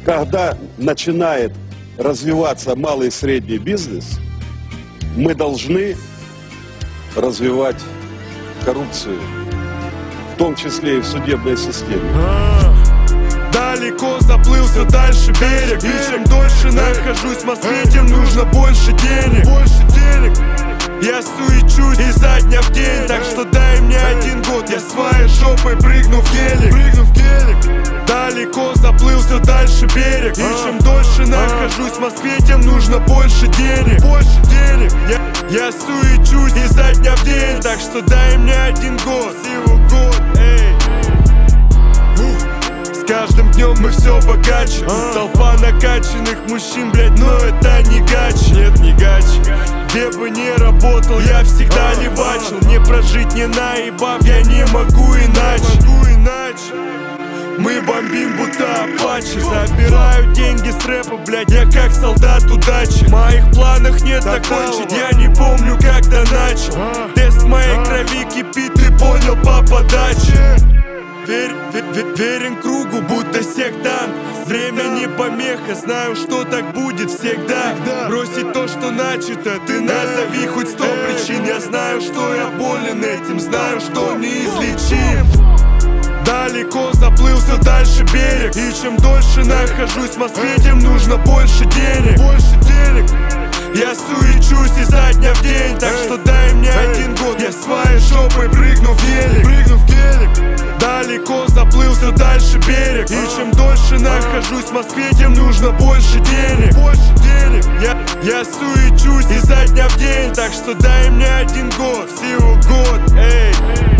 когда начинает развиваться малый и средний бизнес, мы должны развивать коррупцию, в том числе и в судебной системе. Далеко заплыл, все дальше берег. И чем дольше нахожусь в Москве, тем нужно больше денег. Я суечусь изо дня в день, так что дай мне 1 год, я своей жопой прыгну в гелик. Далеко заплыл, все дальше берег. И чем дольше нахожусь в Москве, тем нужно больше денег. Я суечусь изо дня в день, так что дай мне 1 год, всего год, эй. С каждым днем мы все богаче. Толпа накачанных мужчин, блять, но это не гач. Нет, не гач. Где бы ни работал, я всегда левачил. Мне прожить не наебав, я не могу иначе. Мы бомбим, будто апачи. Забираю деньги с рэпа, блядь, я как солдат удачи. В моих планах нет закончить, я не помню, когда начал. Тест моей крови кипит, ты понял по подаче. Верен кругу, будто сектант. Время не помеха, знаю, что так будет всегда. Бросить то, что начато, ты назови хоть 100 причин. Я знаю, что я болен этим, знаю, что неизлечим. Далеко заплыл, все дальше берег. И чем дольше нахожусь в Москве, тем нужно больше денег. Я суечусь изо дня в день, так что дай мне 1 год, я своей жопой прыгну в гелик. Далеко заплыл, все дальше берег. И чем дольше нахожусь в Москве, тем нужно больше денег. Я суечусь изо дня в день, так что дай мне 1 год, всего год, эй.